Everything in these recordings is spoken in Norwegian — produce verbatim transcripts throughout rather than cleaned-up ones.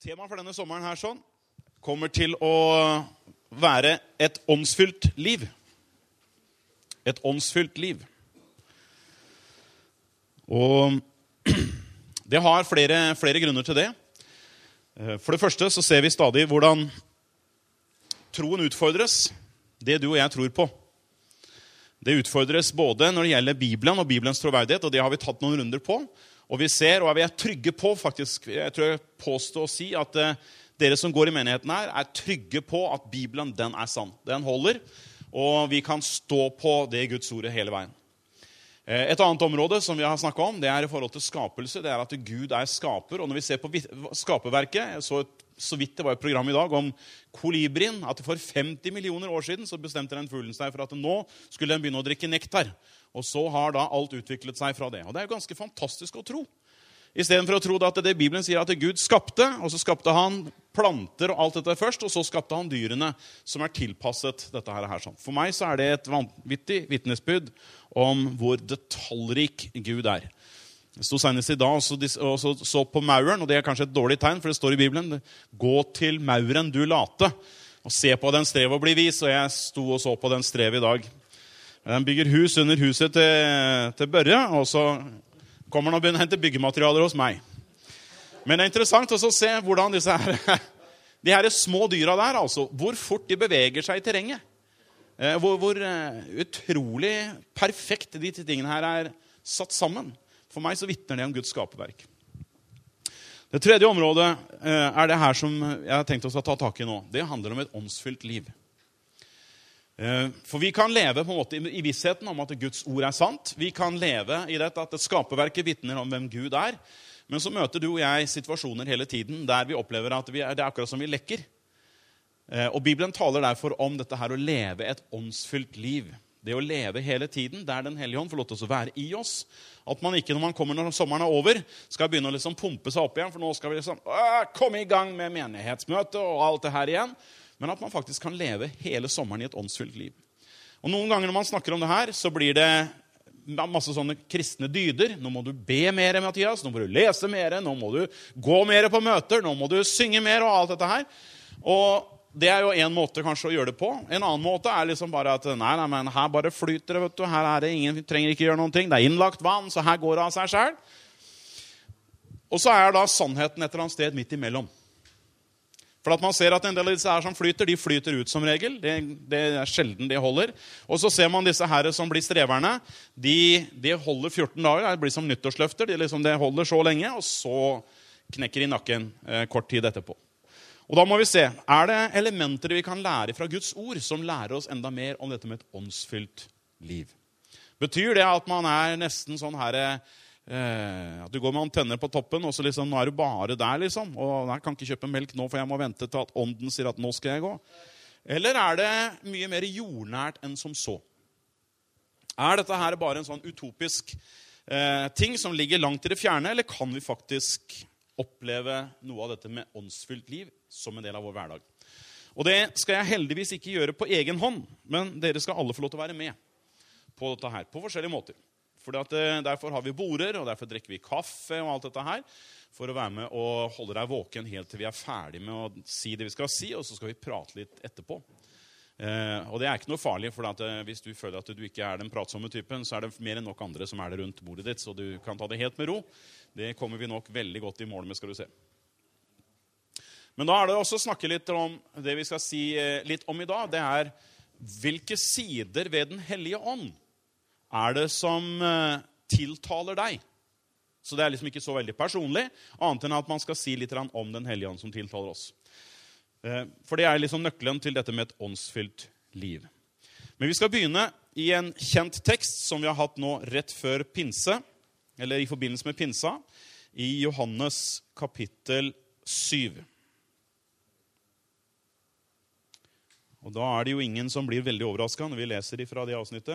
Temaet for denne sommeren her sånn kommer til å være et åndsfylt liv. Et åndsfylt liv. Og det har flere, flere grunner til det. For det første så ser vi stadig hvordan troen utfordres, det du og jeg tror på. Det utfordres både når det gjelder Bibelen og Bibelens troverdighet, og det har vi tatt noen runder på. Og vi ser, og vi er trygge på faktisk, jeg tror jeg påstår å si at eh, dere som går i menigheten her, er trygge på at Bibelen, den er sann. Den holder, og vi kan stå på det Guds ordet hele veien. Eh, et annet område som vi har snakket om, det er i forhold til skapelse, det er at Gud er skaper. Og når vi ser på skaperverket, jeg så, så vidt det var et program i dag om kolibrien, at for femti millioner år siden så bestemte den fuglen seg for at nå skulle den begynne å drikke nektar. Og så har da alt utviklet seg fra det. Og det er jo ganske fantastisk å tro. I stedet for å tro at det Bibelen sier at Gud skapte, og så skapte han planter og alt dette først, og så skapte han dyrene som er tilpasset dette her. her sånn. For meg så er det et vanvittig vitnesbyrd om hvor detaljrik Gud er. Jeg stod senest i dag og så, og så, så på mauren, og det er kanskje et dårlig tegn, for det står i Bibelen, gå til mauren du late, og se på den strev og bli vis, og jeg stod og så på den strev i dag. Den bygger hus under huset til, til Børre, og så kommer han og begynner å hente byggematerialer hos meg. Men det er interessant også å se hvordan disse her, de her små dyra der, altså, hvor fort de beveger seg i terrenget. Hvor, hvor utrolig perfekt de tingene her er satt sammen. For meg så vittner det om Guds skaperverk. Det tredje området er det her som jeg har tenkt oss å ta tak i nå. Det handler om et åndsfylt liv. For vi kan leve på en måte i vissheten om at Guds ord er sant. Vi kan leve i dette at det skaperverket vittner om hvem Gud er. Men så møter du og jeg situasjoner hele tiden der vi opplever at vi er, det er akkurat som vi lekker. Og Bibelen taler derfor om dette her å leve et åndsfylt liv. Det å leve hele tiden der Den Hellige Ånd får lov til å være i oss. At man ikke når man kommer når sommeren er over skal begynne å liksom pumpe seg opp igjen. For nå skal vi liksom komme i gang med menighetsmøte og alt det her igjen. Men at man faktisk kan leve hele sommeren i et åndsfylt liv. Og noen ganger når man snakker om det her, så blir det masse sånne kristne dyder. Nå må du be mer, Mathias, nå må du lese mer, nå må du gå mer på møter, nå må du synge mer og alt dette her. Og det er jo en måte kanskje å gjøre det på. En annen måte er liksom bare at nei, nei, men her bare flyter det, vet du. Her er det ingen, vi trenger ikke gjøre noen ting. Det er innlagt vann, så her går det av seg selv. Og så er da sannheten et eller annet sted midt imellom. For at man ser at en del av disse her som flyter, de flyter ut som regel. Det, det er sjelden de holder. Og så ser man disse her som blir streverne. De, de holder fjorten dager. Det blir som nyttårsløfter. De, liksom, de holder så lenge, og så knekker de nakken eh, kort tid etterpå. Og da må vi se, er det elementer vi kan lære fra Guds ord som lærer oss enda mer om dette med et åndsfylt liv? Betyr det at man er nesten sånn her... Eh, at du går med antenner på toppen, og så liksom, nå er du bare der, liksom. Og jeg kan ikke kjøpe melk nå, for jeg må vente til at ånden sier at nå skal jeg gå. Eller er det mye mer jordnært enn som så? Er dette her bare en sånn utopisk eh, ting som ligger langt i det fjerne, eller kan vi faktisk oppleve noe av dette med åndsfylt liv som en del av vår hverdag? Og det skal jeg heldigvis ikke gjøre på egen hånd, men dere skal alle få lov til å være med på dette her, på forskjellige måter. For derfor har vi border, og derfor drikker vi kaffe og alt dette her, for å være med og holde deg våken helt til vi er ferdig med å si det vi skal si, og så skal vi prate litt etterpå. Eh, og det er ikke noe farlig, for at, eh, hvis du føler at du ikke er den pratsomme typen, så er det mer enn nok andre som er det rundt bordet ditt, så du kan ta det helt med ro. Det kommer vi nok veldig godt i mål med, skal du se. Men da er det også å snakke litt om det vi skal si eh, litt om i dag. Det er hvilke sider ved Den Hellige Ånd er det som uh, tiltaler deg. Så det er liksom ikke så veldig personlig, annet enn at man skal si litt om Den Hellige Ånd som tiltaler oss. Uh, for det er liksom nøkkelen til dette med et åndsfylt liv. Men vi skal begynne i en kjent tekst som vi har hatt nå rett før pinse, eller i forbindelse med pinsa, i Johannes kapittel syv. Og da er det jo ingen som blir veldig overrasket når vi leser ifra det avsnittet.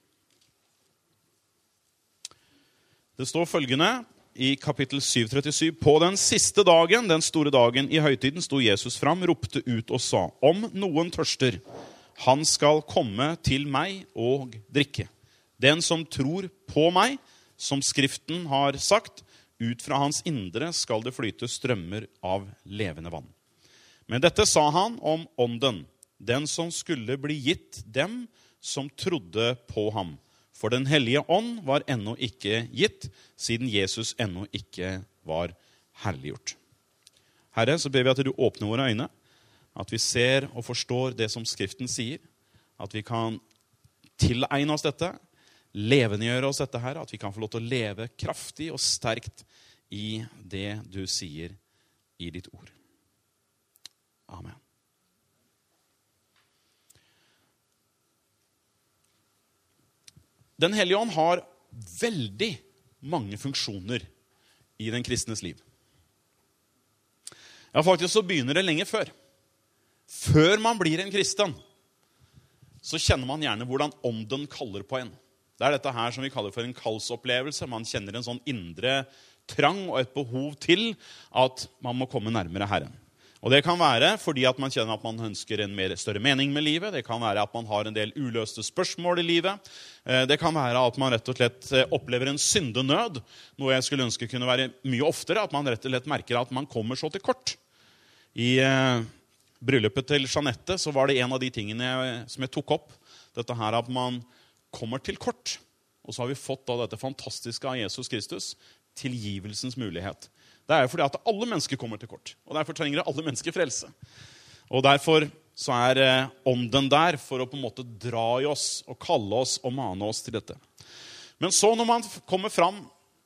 Det står følgende i kapittel syv trettisju. På den siste dagen, den store dagen i høytiden, sto Jesus fram, ropte ut og sa, om noen tørster, han skal komme til meg og drikke. Den som tror på meg, som Skriften har sagt, Ut fra hans indre skal det flyte strømmer av levende vann. Men dette sa han om ånden, den som skulle bli gitt dem som trodde på ham. For den hellige ånd var ennå ikke gitt, siden Jesus ennå ikke var herliggjort. Herre, så ber vi at du åpner våre øyne, at vi ser og forstår det som Skriften sier, at vi kan tilegne oss dette, levendegjøre oss dette her, at vi kan få lov til å leve kraftig og sterkt i det du sier i ditt ord. Amen. Den hellige ånd har veldig mange funksjoner i den kristnes liv. Ja, faktisk så begynner det lenge før. Før man blir en kristen, så kjenner man gjerne hvordan ånden kaller på en. Det er dette her som vi kaller for en kallsopplevelse. Man kjenner en sånn indre trang og et behov til at man må komme nærmere Herren. Og det kan være fordi at man kjenner at man ønsker en mer større mening med livet. Det kan være at man har en del uløste spørsmål i livet. Det kan være at man rett og slett opplever en syndenød. Noe jeg skulle ønske kunne være mye oftere, at man rett og slett merker at man kommer så til kort. I eh, bryllupet til Jeanette så var det en av de tingene jeg, som jeg tok opp. Dette her at man kommer til kort. Og så har vi fått da dette fantastiske av Jesus Kristus, tilgivelsens mulighet. Det er jo fordi at alle mennesker kommer til kort. Og derfor trenger alle mennesker frelse. Og derfor så er eh, ånden der for å på en måte dra i oss og kalle oss og mane oss til dette. Men så når man kommer fram,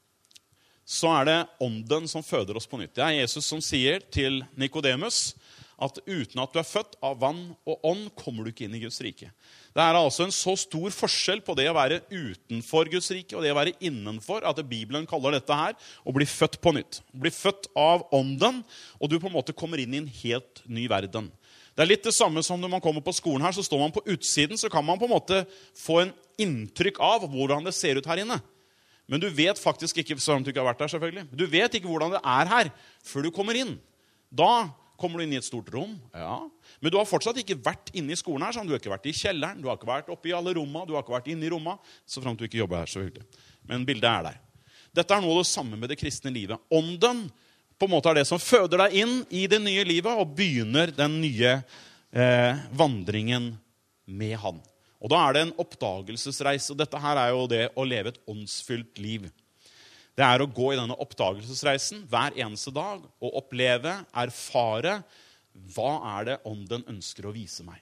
så er det ånden som føder oss på nytt. Det er Jesus som sier til Nikodemus at uten at du er født av vann og ånd, kommer du ikke inn i Guds rike. Det er altså en så stor forskjell på det å være utenfor Guds rike og det å være innenfor, at Bibelen kaller dette her å bli født på nytt. Bli født av ånden, og du på en måte kommer inn i en helt ny verden. Det er litt det samme som når man kommer på skolen her, så står man på utsiden, så kan man på en måte få en inntrykk av hvordan det ser ut her inne. Men du vet faktisk ikke, sånn at du ikke har vært der selvfølgelig, du vet ikke hvordan det er her før du kommer inn. Da kommer du inn i et stort rom, ja. Men du har fortsatt ikke vært inne i skolen her, sånn. Du har ikke vært i kjelleren, du har ikke vært oppe i alle rommene, du har ikke vært inne i rommene, så frem til du ikke jobber her selvfølgelig. Men bildet er der. Dette er noe av det samme med det kristne livet. Ånden på en måte er det som føder deg inn i det nye livet og begynner den nye eh, vandringen med han. Og da er det en oppdagelsesreise, og dette her er jo det å leve et åndsfylt liv. Det er å gå i denne oppdagelsesreisen hver eneste dag og oppleve, erfare, hva er det ånden ønsker å vise meg.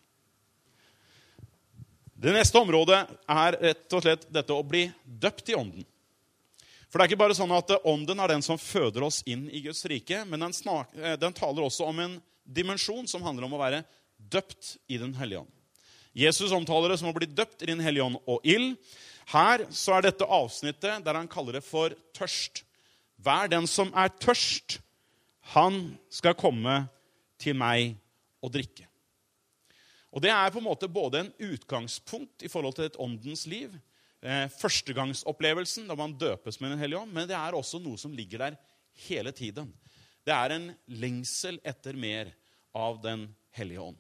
Det neste området er rett og slett dette å bli døpt i ånden. For det er ikke bare sånn at ånden er den som føder oss inn i Guds rike, men den, snak, den taler også om en dimensjon som handler om å være døpt i den hellige ånd. Jesus omtaler det som å bli døpt i den hellige ånd og ild. Her så er dette avsnittet der han kaller det for tørst. Hver den som er tørst, han skal komme til meg og drikke. Og det er på en måte både en utgangspunkt i forhold til et åndens liv, eh, førstegangsopplevelsen da man døpes med den hellige ånd, men det er også noe som ligger der hele tiden. Det er en lengsel etter mer av den hellige ånd.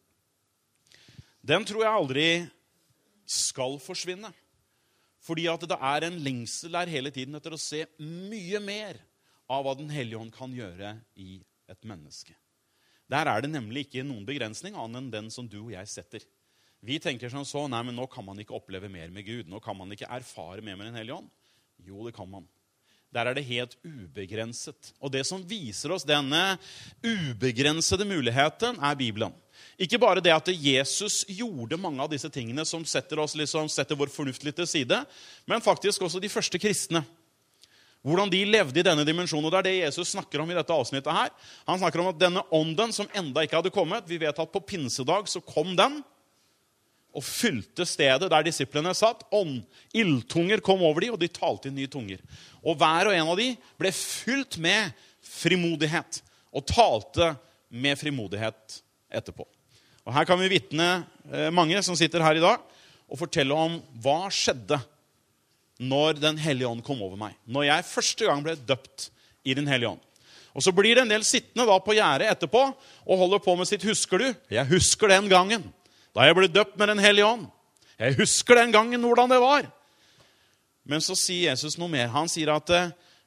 Den tror jeg aldri skal forsvinne. Fordi at det er en lengsel der hele tiden etter å se mye mer av hva den hellige ånd kan gjøre i et menneske. Der er det nemlig ikke noen begrensning annet enn den som du og jeg setter. Vi tenker sånn så, nei, men nå kan man ikke oppleve mer med Gud. Nå kan man ikke erfare mer med den hellige ånd. Jo, det kan man. Der er det helt ubegrenset. Og det som viser oss denne ubegrensede muligheten er Bibelen. Ikke bare det at Jesus gjorde mange av disse tingene som setter, oss liksom, setter vår fornuft litt til side, men faktisk også de første kristne. Hvordan de levde i denne dimensjonen, og det er det Jesus snakker om i dette avsnittet her. Han snakker om at denne ånden som enda ikke hadde kommet, vi vet at på pinsedag så kom den, og fylte stedet der disiplene satt. Ånd, ildtunger kom over de, og de talte i nye tunger. Og hver og en av de ble fylt med frimodighet, og talte med frimodighet etterpå. Og her kan vi vitne eh, mange som sitter her i dag, og fortelle om hva skjedde når den hellige ånd kom over meg. Når jeg første gang ble døpt i den hellige ånd. Og så blir det en del sittende da på gjerdet etterpå, og holder på med sitt husker du. Jeg husker den gangen, da jeg ble døpt med den hellige ånd. Jeg husker den gangen hvordan det var. Men så sier Jesus noe mer. Han sier at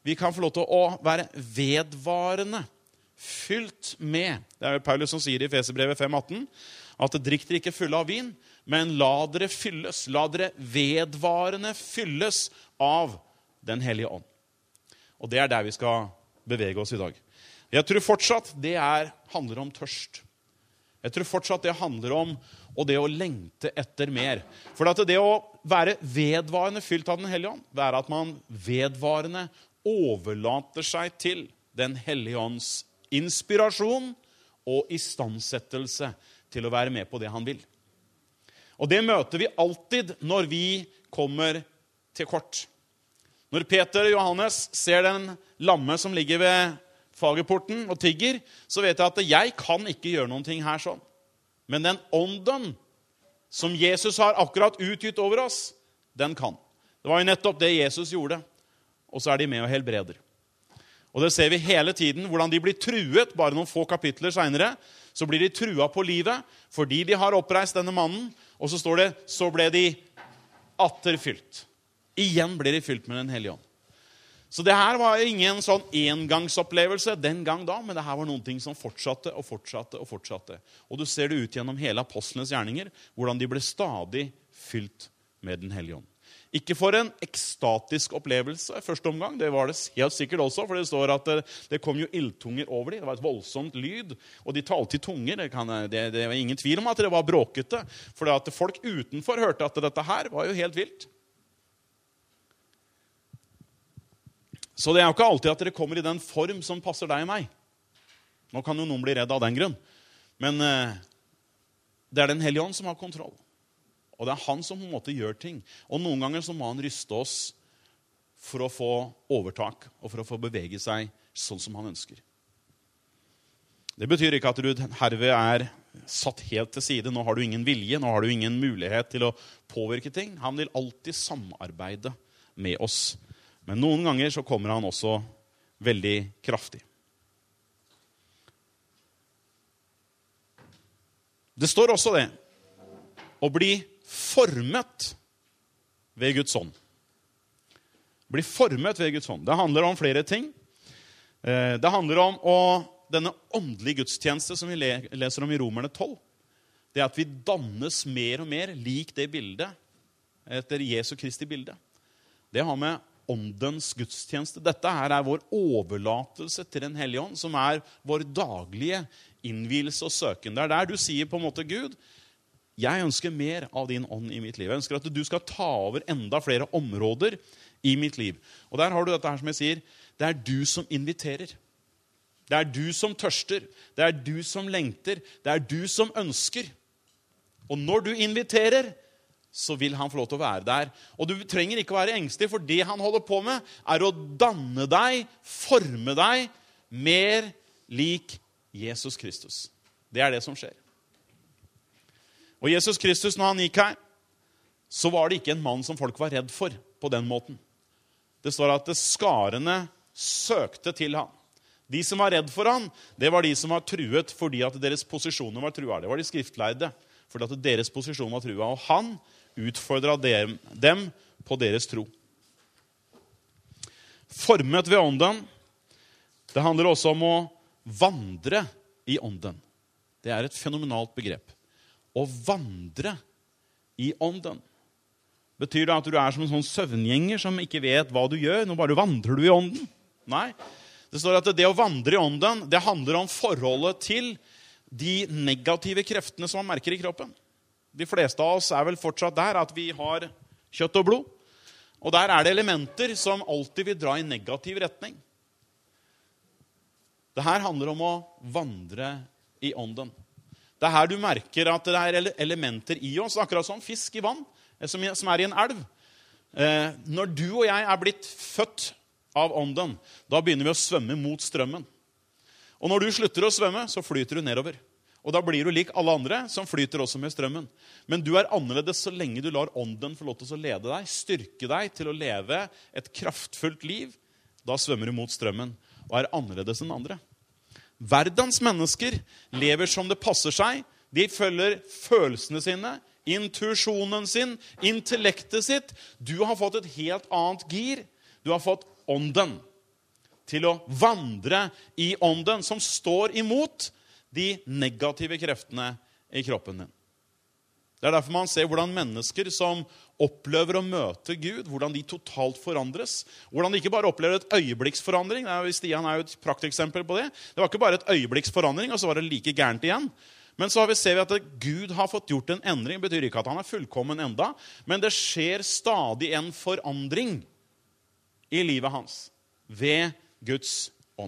vi kan få lov til å være vedvarende fylt med. Det er jo Paulus som sier i Efeserbrevet fem atten, at drikk dere ikke fulle av vin, men la dere fylles, la dere vedvarende fylles av den hellige ånd. Og det er der vi skal bevege oss i dag. Jeg tror fortsatt det er, handler om tørst. Jeg tror fortsatt det handler om og det å lengte etter mer. For at det å være vedvarende fylt av den hellige ånd, det er at man vedvarende overlater seg til den hellige ånds inspirasjon og istandsettelse til å være med på det han vil. Og det møter vi alltid når vi kommer til kort. Når Peter og Johannes ser den lamme som ligger ved fagerporten og tigger, så vet jeg at jeg kan ikke gjøre noen ting her sånn. Men den ånden som Jesus har akkurat utgitt over oss, den kan. Det var jo nettopp det Jesus gjorde. Og så er de med og helbreder. Og det ser vi hele tiden, hvordan de blir truet, bare noen få kapitler senere, så blir de trua på livet, fordi de har oppreist denne mannen, og så står det, så ble de atterfylt. Igjen ble de fylt med den hellige ånd. Så det her var ingen sånn engangsopplevelse den gang da, men det her var noen ting som fortsatte og fortsatte og fortsatte. Og du ser det ut gjennom hele apostlenes gjerninger, hvordan de ble stadig fylt med den hellige ånd. Ikke for en ekstatisk opplevelse i første omgang, det var det helt sikkert også, for det står at det, det kom jo ildtunger over dem, det var et voldsomt lyd, og de talte i tunger, det, kan, det, det var ingen tvil om at det var bråkete, for at folk utenfor hørte at dette her var jo helt vilt. Så det er jo ikke alltid at dere kommer i den form som passer deg og meg. Nå kan jo noen bli redd av den grunn. Men eh, det er den hellige ånd som har kontroll. Og det er han som på en måte gjør ting. Og noen ganger så må han ryste oss for å få overtak, og for å få bevege seg sånn som han ønsker. Det betyr ikke at du herved er satt helt til side. Nå har du ingen vilje, nå har du ingen mulighet til å påvirke ting. Han vil alltid samarbeide med oss. Men noen ganger så kommer han også veldig kraftig. Det står også det, å bli formet ved Guds ånd. Bli formet ved Guds ånd. Det handler om flere ting. Det handler om å, denne åndelige gudstjeneste som vi leser om i Romerne tolv. Det er at vi dannes mer og mer lik det bildet, etter Jesu Kristi bilde. Det har med åndens gudstjeneste. Dette her er vår overlatelse til den hellige ånd, som er vår daglige innvielse og søken. Det er der du sier på en måte, Gud, jeg ønsker mer av din ånd i mitt liv. Jeg ønsker at du skal ta over enda flere områder i mitt liv. Og der har du dette her som jeg sier, det er du som inviterer. Det er du som tørster. Det er du som lengter. Det er du som ønsker. Og når du inviterer, så vil han få lov til å være der. Og du trenger ikke å være engstelig, for det han holder på med er å danne deg, forme deg, mer lik Jesus Kristus. Det er det som skjer. Og Jesus Kristus, når han gikk her, så var det ikke en mann som folk var redd for på den måten. Det står at skarene søkte til han. De som var redd for han, det var de som var truet fordi at deres posisjoner var trua. Det var de skriftleide, fordi at deres posisjon var trua. Og han utfordret dem, dem på deres tro. Formet ved ånden, det handler også om å vandre i ånden. Det er et fenomenalt begrep. Å vandre i ånden. Betyr det at du er som en sånn søvngjenger som ikke vet hva du gjør, nå bare vandrer du i ånden? Nei. Det står at det å vandre i ånden, det handler om forholdet til de negative kreftene som man merker i kroppen. De fleste av oss er vel fortsatt der at vi har kjøtt og blod. Og der er det elementer som alltid vil dra i negativ retning. Det her handler om å vandre i ånden. Det er her du merker at det er elementer i oss, akkurat som fisk i vann, som er i en elv. Når du og jeg er blitt født av ånden, da begynner vi å svømme mot strømmen. Og når du slutter å svømme, så flyter du nedover. Og da blir du lik alle andre som flyter også med strømmen. Men du er annerledes så lenge du lar ånden få lov til å lede deg, styrke deg til å leve et kraftfullt liv. Da svømmer du mot strømmen og er annerledes enn andre. Verdens mennesker lever som det passer seg. De følger følelsene sine, intuisjonen sin, intellektet sitt. Du har fått et helt annet gir. Du har fått ånden. til å vandre i ånden, som står imot de negative kreftene i kroppen din. Det er derfor man ser hvordan mennesker som opplever å møte Gud, hvordan de totalt forandres, hvordan de ikke bare opplever et øyeblikksforandring. Stian er jo et prakteksempel på det. Det var ikke bare et øyeblikksforandring, og så var det like gærent igjen. Men så har vi ser vi at Gud har fått gjort en endring. Det betyr ikke at han er fullkommen enda, men det skjer stadig en forandring i livet hans ved Guds ånd.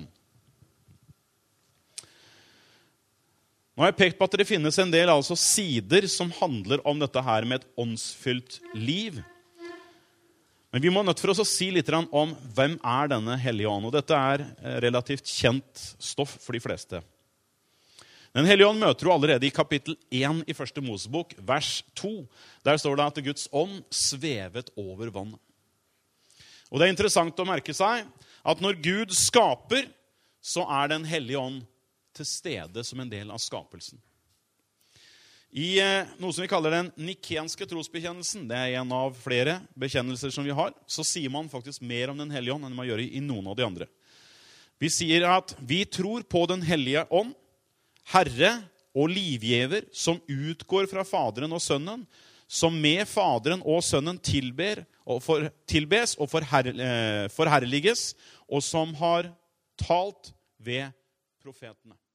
Nå har jeg pekt på at det finnes en del altså sider som handler om dette her med et åndsfylt liv. Men vi må nødt for oss å si litt om hvem er denne Hellige Ånd. Og dette er relativt kjent stoff for de fleste. Den Hellige Ånd møter du allerede i kapittel én i første Mosebok, vers to. Der står det at Guds ånd svevet over vannet. Og det er interessant å merke seg at når Gud skaper, så er den Hellige Ånd til stede som en del av skapelsen. I eh, noe som vi kaller den nikenske trosbekjennelsen, det er en av flere bekjennelser som vi har, så sier man faktisk mer om den Hellige Ånd enn man gjør i, i noen av de andre. Vi sier at vi tror på den Hellige Ånd, Herre og livgiver, som utgår fra Faderen og Sønnen, som med Faderen og Sønnen tilber, og for, tilbes og forher, eh, forherliges, og som har talt ved profetene.